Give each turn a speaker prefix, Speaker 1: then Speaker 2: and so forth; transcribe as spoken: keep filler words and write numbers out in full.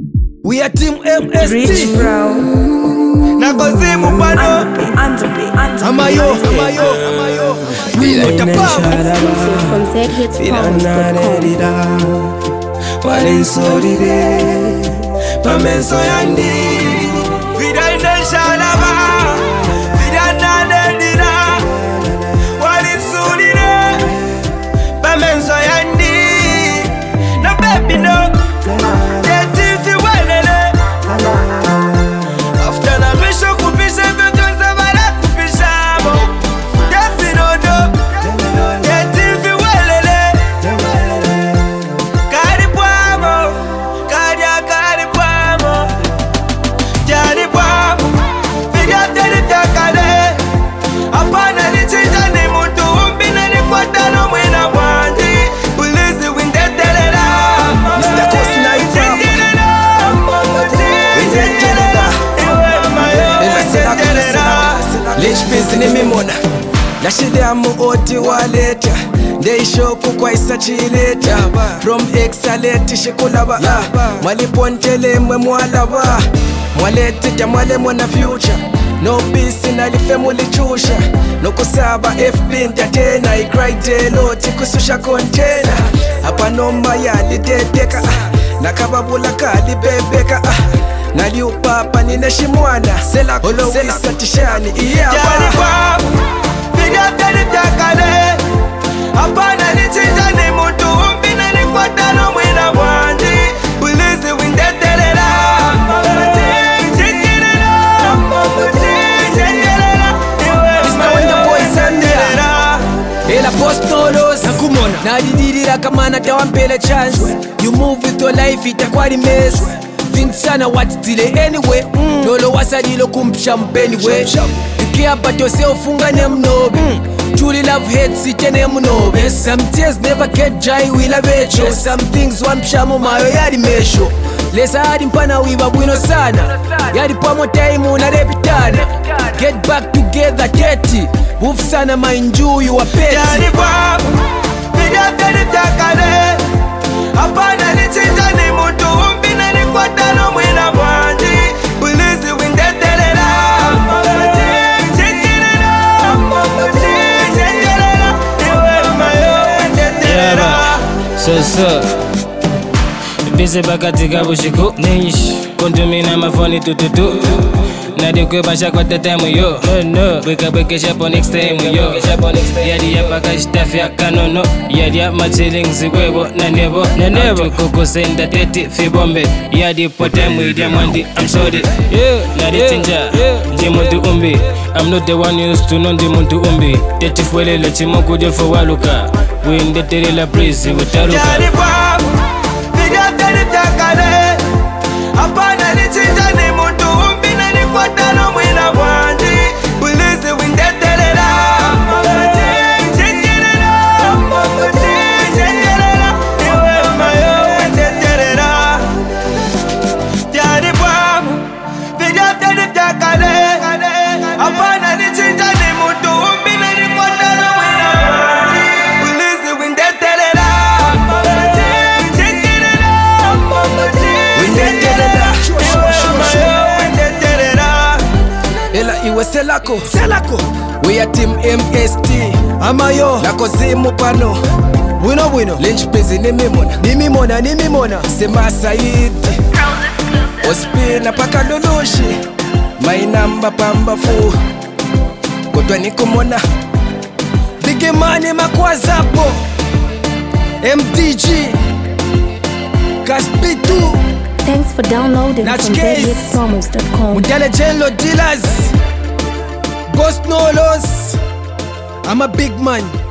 Speaker 1: We are Team M S T.
Speaker 2: Rich bro.
Speaker 1: Nakozimu pano.
Speaker 2: Antope, Antope,
Speaker 1: Amayo, amayo, amayo.
Speaker 3: Exclusive from z hits promise dot com.
Speaker 1: Walinsolide Pamenso yandi Vida ina shalaba Vida naledira Walinsolide Pamenso yandi No baby no Yetifi walele After na misho kupisha Kutonza wala kupisha Defi no no Yetifi walele Nimimona Nashide amu oti waleta Ndeishoku kwa isa chileta From exaleti shikulaba Mwali pontele mwe mwalaba Mwaleti ja mwale mwana future No peace na life mulichusha No kusaba F B ntatena I cry telo tikususha container Hapa nomba yali dedeka Nakababula kali bebeka Nali upapa nineshimwana Sela kulovisa tishani iyaba Jani kwamu Vida teni vyakale Hapana nichinja ni mutu umpina ni kwa tano mwina mwandi Ulizi windetelela Chinjilela Chinjilela Mister Wonder Boy Sandia Ela post nodos Nakumona Nadidirira kama natawampele chance You move with your life itakwari mess Think sana what delay anyway mm. Nolo wasadilo kumpisha anyway You care about yourself ungane mnobe mm. Truly love hate sitene mnobe Some tears never get dry wila becho Some things wampishamo mayo yadi mesho Lesa hadi mpana wiba bwino sana Yadi pamo time unarepitana Get back together teti Bufu sana mainju you wapeti Yadi kwamu Vida teni vyakale Hapana nichinja ni mutu umpina ni kwa tano mwina mwandi Ulizi windetelela Chinjilela Chinjilela Iwe mayo windetelela
Speaker 4: So so Bise bakatika bushiku Nish Kontumina mafoni tututu Nadi kwe basha kwa tatemu yo Weka weke shapo next time yo Yadi ya baka staff ya kanono Yadi ya machiling zikwebo na nebo Atu kuku senda teti fibombe Yadi potemu idia mwandi I'm sorry Nadi tinja Ndi muntu umbi I'm not the one used to know ndi muntu umbi Teti fuelele chimoku defo waluka Winde tere la praise witaruka
Speaker 1: Yadi kwamu Vida teni vyakale Hapana nichinja ni muntu umbi na ni kwa tano mwina mwandi Ulizi windetelela Chinjilela Chinjilela Iwe mayo windetelela Yadi kwamu Vida teni vyakale Hapana nichinja ni muntu umbi na ni kwa tano mwina mwandi Ulizi windetelela Chinjilela Windetelela Ela iwe selako Selako We are Team M S T Amayo Nakozimu pano Wino wino Lynch busy nimimona Nimimona nimimona Sema Saidi Ospina paka lulushi My number pamba fu Kutwa nikumona Bigi mani makwazapo M D G Kaspitu
Speaker 3: Thanks for downloading
Speaker 1: Natch
Speaker 3: from z
Speaker 1: Case.
Speaker 3: hits promise dot com.
Speaker 1: Mudale Jello Dealers Ghost Nolos I'm a big man